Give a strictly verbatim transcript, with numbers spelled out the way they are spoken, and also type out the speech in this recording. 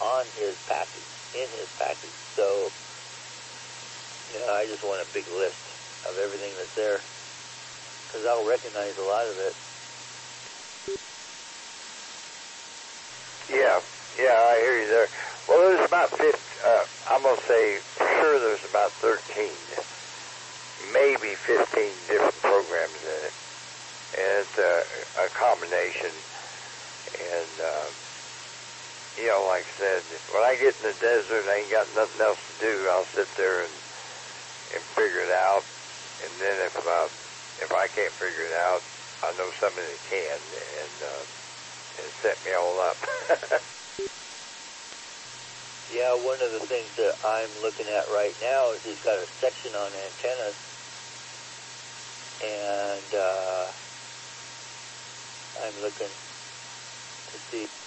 on his package, in his package. So, you know, I just want a big list of everything that's there, because I'll recognize a lot of it. Yeah, yeah, I hear you there. Well, there's about fifty, uh, I'm going to say for sure there's about thirteen, maybe fifteen different programs in it. And it's a, a combination. And, uh, you know, like I said, when I get in the desert and I ain't got nothing else to do, I'll sit there and, and figure it out. And then if uh, if I can't figure it out, I know somebody that can, and, uh, and set me all up. Yeah, one of the things that I'm looking at right now is he's got a section on antennas, and uh, I'm looking to see